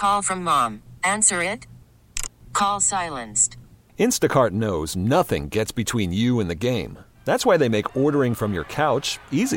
Call from mom. Answer it. Call silenced. Instacart knows nothing gets between you and the game. That's why they make ordering from your couch easy.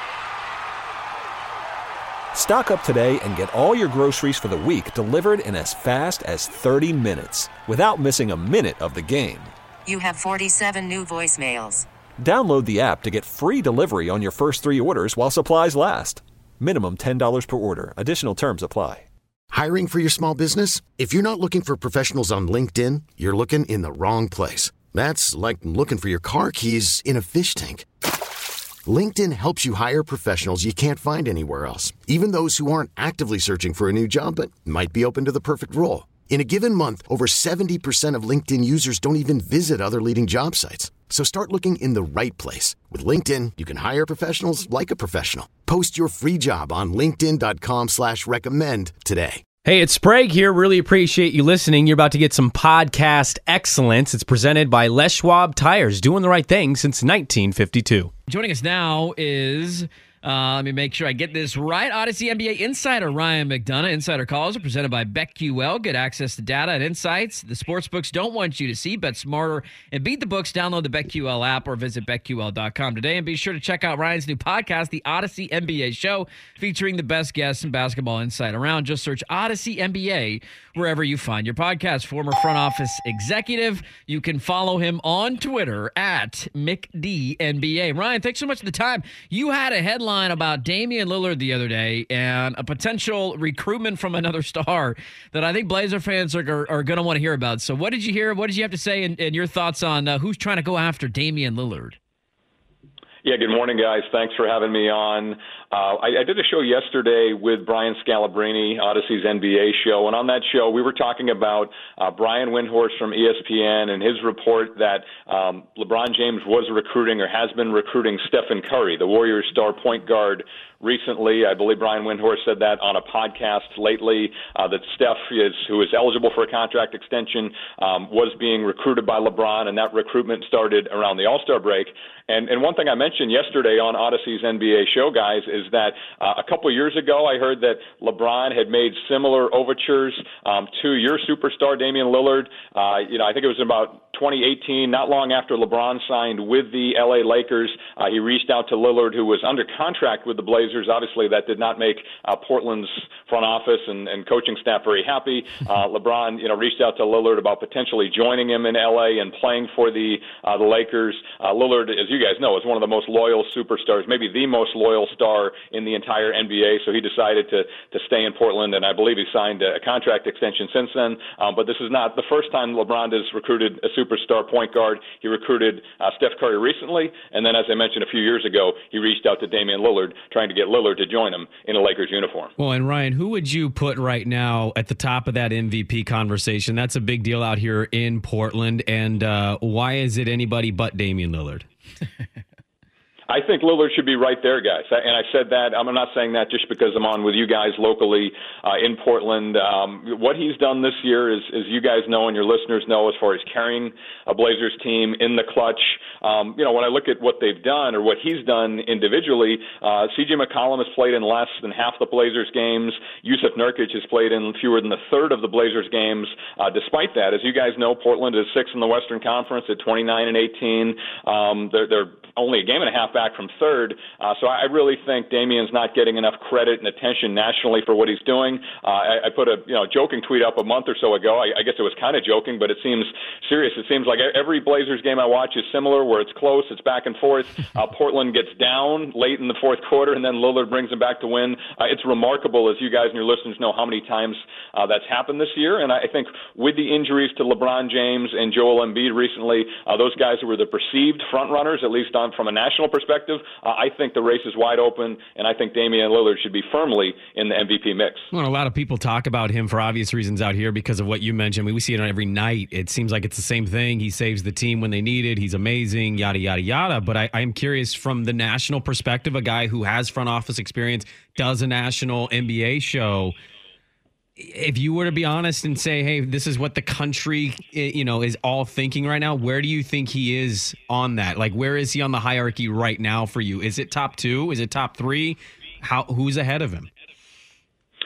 Stock up today and get all your groceries for the week delivered in as fast as 30 minutes without missing a minute of the game. You have 47 new voicemails. Download the app to get free delivery on your first 3 orders while supplies last. Minimum $10 per order. Additional terms apply. Hiring for your small business? If you're not looking for professionals on LinkedIn, you're looking in the wrong place. That's like looking for your car keys in a fish tank. LinkedIn helps you hire professionals you can't find anywhere else, even those who aren't actively searching for a new job but might be open to the perfect role. In a given month, over 70% of LinkedIn users don't even visit other leading job sites. So start looking in the right place. With LinkedIn, you can hire professionals like a professional. Post your free job on linkedin.com/recommend today. Hey, it's Sprague here. Really appreciate you listening. You're about to get some podcast excellence. It's presented by Les Schwab Tires, doing the right thing since 1952. Joining us now is, let me make sure I get this right, Odyssey NBA insider Ryan McDonough. Insider calls are presented by BetQL. Get access to data and insights the sportsbooks don't want you to see. Bet smarter and beat the books. Download the BetQL app or visit BetQL.com today. And be sure to check out Ryan's new podcast, The Odyssey NBA Show, featuring the best guests and basketball insight around. Just search Odyssey NBA wherever you find your podcast. Former front office executive. You can follow him on Twitter at McDNBA. Ryan, thanks so much for the time. You had a headline about Damian Lillard the other day and a potential recruitment from another star that I think Blazer fans are going to want to hear about. So what did you hear? What did you have to say and your thoughts on who's trying to go after Damian Lillard? Yeah, good morning, guys. Thanks for having me on. I did a show yesterday with Brian Scalabrine, Odyssey's NBA show, and on that show we were talking about Brian Windhorst from ESPN and his report that LeBron James was recruiting or has been recruiting Stephen Curry, the Warriors star point guard, recently. I believe Brian Windhorst said that on a podcast lately, that Steph, who is eligible for a contract extension, was being recruited by LeBron, and that recruitment started around the All-Star break. And one thing I mentioned yesterday on Odyssey's NBA show, guys, is that a couple years ago I heard that LeBron had made similar overtures to your superstar, Damian Lillard. I think it was about 2018, not long after LeBron signed with the LA Lakers. He reached out to Lillard, who was under contract with the Blazers. Obviously, that did not make Portland's front office and coaching staff very happy. LeBron, reached out to Lillard about potentially joining him in LA and playing for the Lakers. Lillard, as you guys know, is one of the most loyal superstars, maybe the most loyal star in the entire NBA. So he decided to stay in Portland, and I believe he signed a contract extension since then. But this is not the first time LeBron has recruited a superstar point guard. He recruited Steph Curry recently, and then, as I mentioned a few years ago, he reached out to Damian Lillard, trying to get Lillard to join him in a Lakers uniform. Well, and Ryan, who would you put right now at the top of that MVP conversation? That's a big deal out here in Portland, and why is it anybody but Damian Lillard? I think Lillard should be right there, guys. And I said that. I'm not saying that just because I'm on with you guys locally in Portland. What he's done this year is, as you guys know and your listeners know, as far as carrying a Blazers team in the clutch. When I look at what they've done or what he's done individually, C.J. McCollum has played in less than half the Blazers games. Yusuf Nurkic has played in fewer than a third of the Blazers games. Despite that, as you guys know, Portland is sixth in the Western Conference at 29-18. They're only a game and a half back from third. So I really think Damian's not getting enough credit and attention nationally for what he's doing. I put a joking tweet up a month or so ago. I guess it was kind of joking, but it seems serious. It seems like every Blazers game I watch is similar, where it's close, it's back and forth. Portland gets down late in the fourth quarter, and then Lillard brings them back to win. It's remarkable, as you guys and your listeners know, how many times that's happened this year. And I think with the injuries to LeBron James and Joel Embiid recently, those guys who were the perceived front runners, at least from a national perspective, I think the race is wide open, and I think Damian Lillard should be firmly in the MVP mix. Well, a lot of people talk about him for obvious reasons out here because of what you mentioned. We see it on every night. It seems like it's the same thing. He saves the team when they need it. He's amazing, yada, yada, yada. But I'm curious, from the national perspective, a guy who has front office experience, does a national NBA show, if you were to be honest and say, hey, this is what the country, is all thinking right now, where do you think he is on that? Like, where is he on the hierarchy right now for you? Is it top two? Is it top three? Who's ahead of him?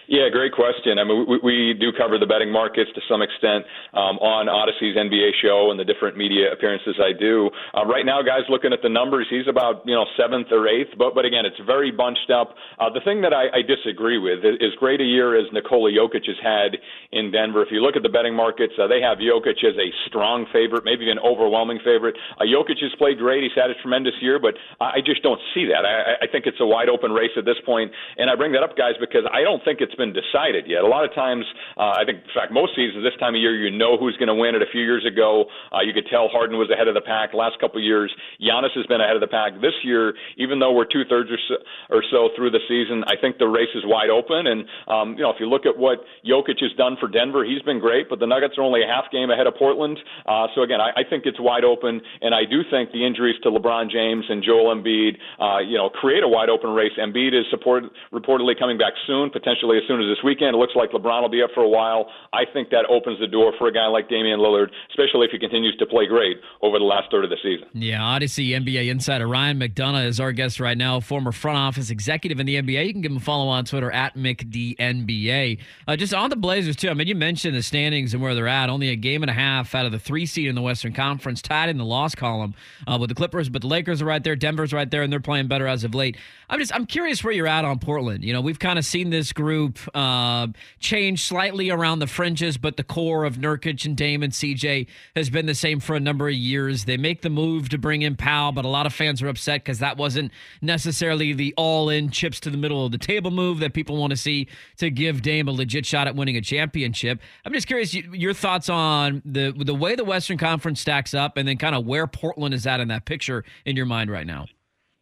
Yeah, great question. I mean, we do cover the betting markets to some extent on Odyssey's NBA show and the different media appearances I do. Right now, guys, looking at the numbers, he's about 7th or 8th, but again, it's very bunched up. The thing that I disagree with is great a year as Nikola Jokic has had in Denver. If you look at the betting markets, they have Jokic as a strong favorite, maybe an overwhelming favorite. Jokic has played great. He's had a tremendous year, but I just don't see that. I think it's a wide open race at this point, and I bring that up, guys, because I don't think it's been decided yet. A lot of times, I think, in fact, most seasons this time of year, you know who's going to win it. A few years ago, you could tell Harden was ahead of the pack. Last couple of years, Giannis has been ahead of the pack. This year, even though we're 2/3 or so through the season, I think the race is wide open. And, if you look at what Jokic has done for Denver, he's been great, but the Nuggets are only a half game ahead of Portland. So, again, I think it's wide open, and I do think the injuries to LeBron James and Joel Embiid, create a wide open race. Embiid is reportedly coming back soon, potentially as soon as this weekend. It looks like LeBron will be up for a while. I think that opens the door for a guy like Damian Lillard, especially if he continues to play great over the last third of the season. Yeah, Odyssey NBA insider Ryan McDonough is our guest right now, former front office executive in the NBA. You can give him a follow on Twitter at McDNBA. Just on the Blazers, too. I mean, you mentioned the standings and where they're at. Only a game and a half out of the 3 seed in the Western Conference, tied in the loss column with the Clippers, but the Lakers are right there, Denver's right there, and they're playing better as of late. I'm curious where you're at on Portland. We've kind of seen this group change slightly around the fringes, but the core of Nurkic and Dame and CJ has been the same for a number of years. They make the move to bring in Powell, but a lot of fans are upset because that wasn't necessarily the all-in chips to the middle of the table move that people want to see to give Dame a legit shot at winning a championship. I'm just curious your thoughts on the way the Western Conference stacks up and then kind of where Portland is at in that picture in your mind right now.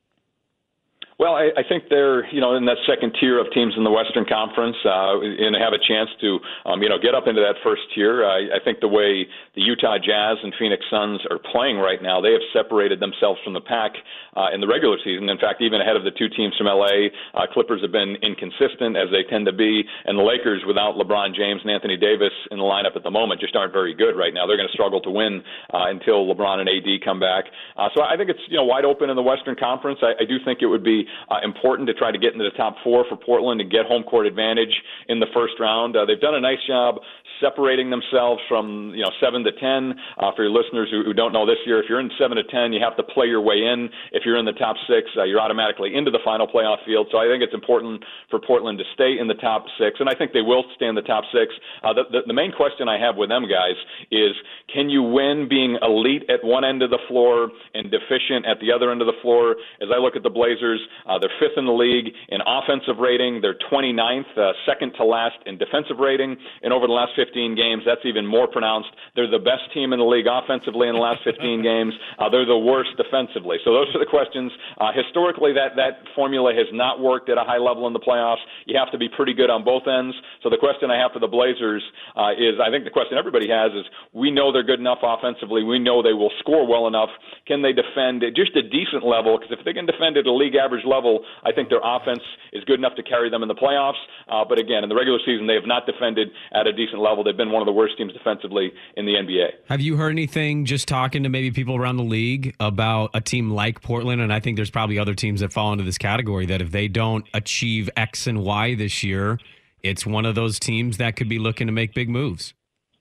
Well, I think they're, in that second tier of teams in the Western Conference and have a chance to, get up into that first tier. I think the way the Utah Jazz and Phoenix Suns are playing right now, they have separated themselves from the pack in the regular season. In fact, even ahead of the 2 teams from L.A., Clippers have been inconsistent, as they tend to be, and the Lakers, without LeBron James and Anthony Davis in the lineup at the moment, just aren't very good right now. They're going to struggle to win until LeBron and AD come back. So I think it's, wide open in the Western Conference. I do think it would be important to try to get into the top 4 for Portland and get home court advantage in the first round. They've done a nice job separating themselves from 7 to 10. For your listeners who don't know, this year, if you're in 7 to 10, you have to play your way in. If you're in the top 6, you're automatically into the final playoff field. So I think it's important for Portland to stay in the top 6, and I think they will stay in the top 6. The main question I have with them, guys, is can you win being elite at one end of the floor and deficient at the other end of the floor? As I look at the Blazers, they're 5th in the league in offensive rating. They're 29th, second to last in defensive rating. And over the last 15 games, that's even more pronounced. They're the best team in the league offensively in the last 15 games. They're the worst defensively. So those are the questions. Historically, that formula has not worked at a high level in the playoffs. You have to be pretty good on both ends. So the question I have for the Blazers is, I think the question everybody has is, we know they're good enough offensively. We know they will score well enough. Can they defend at just a decent level? Because if they can defend at a league average level, I think their offense is good enough to carry them in the playoffs. But again, in the regular season, they have not defended at a decent level. They've been one of the worst teams defensively in the NBA. Have you heard anything, just talking to maybe people around the league, about a team like Portland? And I think there's probably other teams that fall into this category, that if they don't achieve X and Y this year, it's one of those teams that could be looking to make big moves.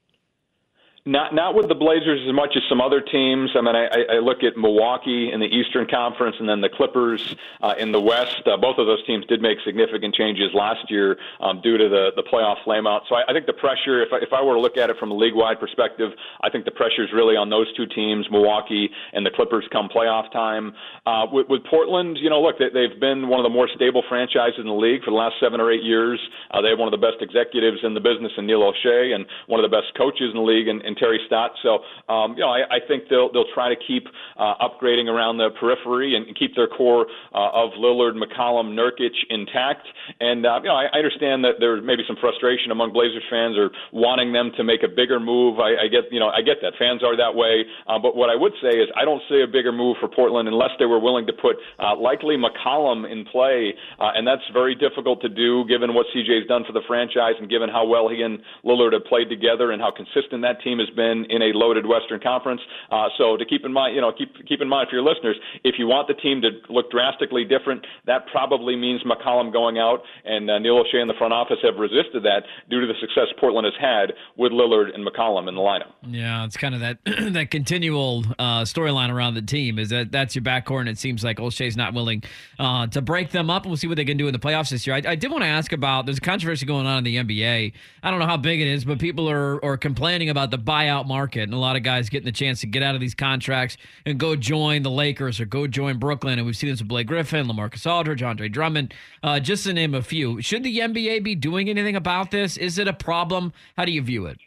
Not with the Blazers as much as some other teams. I mean, I look at Milwaukee in the Eastern Conference and then the Clippers in the West. Both of those teams did make significant changes last year due to the playoff flameout. So I think the pressure, if I were to look at it from a league-wide perspective, I think the pressure is really on those 2 teams, Milwaukee and the Clippers, come playoff time. With Portland, look, they've been one of the more stable franchises in the league for the last 7 or 8 years. They have one of the best executives in the business in Neil O'Shea, and one of the best coaches in the league in Terry Stotts. So, I think they'll try to keep upgrading around the periphery and keep their core of Lillard, McCollum, Nurkic intact. And, I understand that there may be some frustration among Blazers fans or wanting them to make a bigger move. I get that. Fans are that way. But what I would say is I don't see a bigger move for Portland unless they were willing to put likely McCollum in play. And that's very difficult to do given what CJ's done for the franchise and given how well he and Lillard have played together and how consistent that team has has been in a loaded Western Conference. So to keep in mind, keep in mind for your listeners, if you want the team to look drastically different, that probably means McCollum going out, and Neil O'Shea and the front office have resisted that due to the success Portland has had with Lillard and McCollum in the lineup. Yeah, it's kind of that that continual storyline around the team is that's your backcourt, and it seems like O'Shea's not willing to break them up, and we'll see what they can do in the playoffs this year. I did want to ask about, there's a controversy going on in the NBA. I don't know how big it is, but people are complaining about the buyout market, and a lot of guys getting the chance to get out of these contracts and go join the Lakers or go join Brooklyn, and we've seen this with Blake Griffin, LaMarcus Aldridge, Andre Drummond, just to name a few. Should the NBA be doing anything about this? Is it a problem? How do you view it?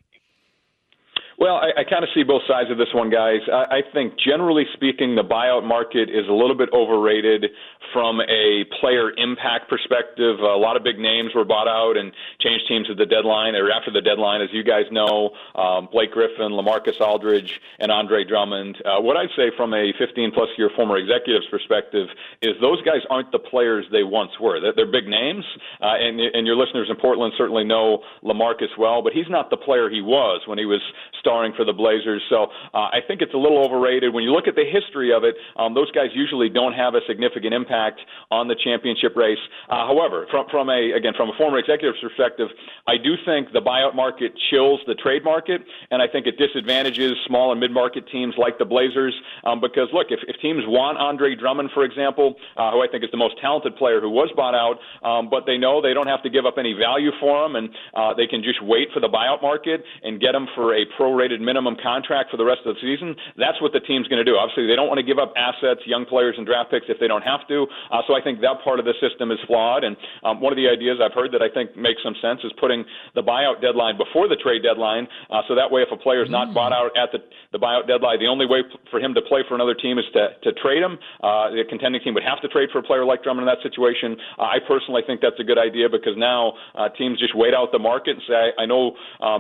Well, I kind of see both sides of this one, guys. I think, generally speaking, the buyout market is a little bit overrated from a player impact perspective. A lot of big names were bought out and changed teams at the deadline or after the deadline, as you guys know. Blake Griffin, LaMarcus Aldridge, and Andre Drummond. What I'd say from a 15-plus year former executive's perspective is those guys aren't the players they once were. They're big names, and your listeners in Portland certainly know LaMarcus well, but he's not the player he was when he was starring for the Blazers. So I think it's a little overrated. When you look at the history of it, those guys usually don't have a significant impact on the championship race. However, from a former executive's perspective, I do think the buyout market chills the trade market, and I think it disadvantages small and mid-market teams like the Blazers because, look, if teams want Andre Drummond, for example, who I think is the most talented player who was bought out, but they know they don't have to give up any value for him, and they can just wait for the buyout market and get him for a prorated minimum contract for the rest of the season, that's what the team's going to do. Obviously, they don't want to give up assets, young players, and draft picks if they don't have to. So I think that part of the system is flawed. And one of the ideas I've heard that I think makes some sense is putting the buyout deadline before the trade deadline. So that way, if a player is not bought out at the buyout deadline, the only way for him to play for another team is to trade him. The contending team would have to trade for a player like Drummond in that situation. I personally think that's a good idea because now teams just wait out the market and say, I know,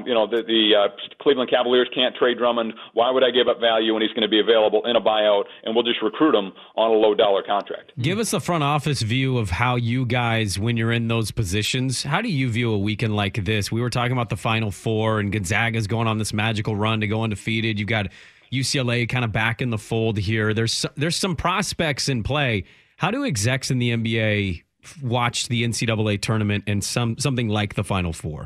the Cleveland Cavaliers can't trade Drummond. Why would I give up value when he's going to be available in a buyout, and we'll just recruit him on a low-dollar contract? Give us the front office view of how you guys, when you're in those positions, how do you view a weekend like this? We were talking about the Final Four, and Gonzaga's going on this magical run to go undefeated. You've got UCLA kind of back in the fold here. There's some prospects in play. How do execs in the NBA watch the NCAA tournament and something like the Final Four?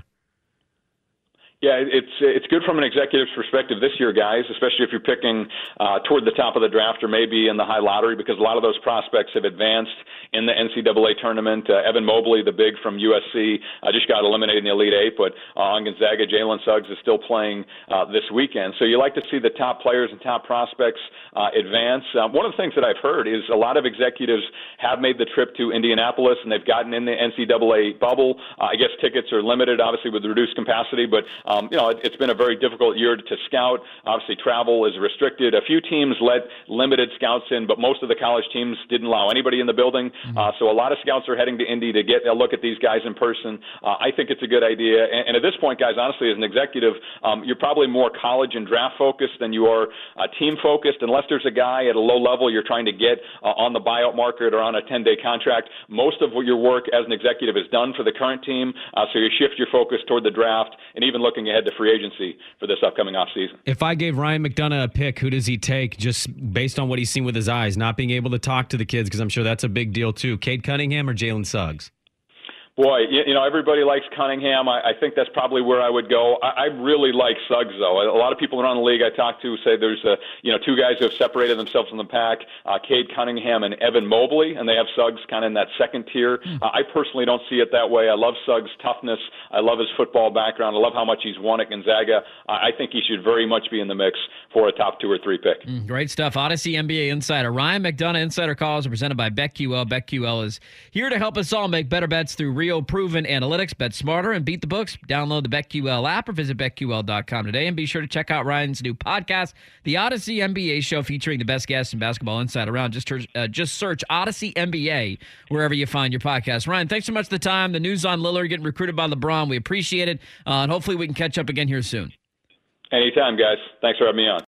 Yeah, it's good from an executive's perspective this year, guys, especially if you're picking toward the top of the draft or maybe in the high lottery, because a lot of those prospects have advanced in the NCAA tournament. Evan Mobley, the big from USC, just got eliminated in the Elite Eight, but on Gonzaga, Jalen Suggs is still playing this weekend. So you like to see the top players and top prospects advance. One of the things that I've heard is a lot of executives have made the trip to Indianapolis, and they've gotten in the NCAA bubble. I guess tickets are limited, obviously, with reduced capacity, but it's been a very difficult year to scout. Obviously, travel is restricted. A few teams let limited scouts in, but most of the college teams didn't allow anybody in the building. So a lot of scouts are heading to Indy to get a look at these guys in person. I think it's a good idea. And at this point, guys, honestly, as an executive, you're probably more college and draft focused than you are team focused. Unless there's a guy at a low level you're trying to get on the buyout market or on a 10-day contract, most of your work as an executive is done for the current team. So you shift your focus toward the draft and even looking ahead to free agency for this upcoming offseason. If I gave Ryan McDonough a pick, who does he take just based on what he's seen with his eyes, not being able to talk to the kids, because I'm sure that's a big deal too? Cade Cunningham or Jalen Suggs? Boy, everybody likes Cunningham. I think that's probably where I would go. I really like Suggs, though. A lot of people around the league I talk to say there's two guys who have separated themselves from the pack, Cade Cunningham and Evan Mobley, and they have Suggs kind of in that second tier. I personally don't see it that way. I love Suggs' toughness. I love his football background. I love how much he's won at Gonzaga. I think he should very much be in the mix for a top 2 or 3 pick. Great stuff. Odyssey NBA Insider. Ryan McDonough Insider Calls are presented by BetQL. BetQL is here to help us all make better bets through proven analytics. Bet smarter and beat the books. Download the BetQL app or visit BetQL.com today. And be sure to check out Ryan's new podcast, The Odyssey NBA Show, featuring the best guests in basketball inside around. Just search Odyssey NBA wherever you find your podcast. Ryan, thanks so much for the time. The news on Lillard getting recruited by LeBron. We appreciate it. And hopefully we can catch up again here soon. Anytime, guys. Thanks for having me on.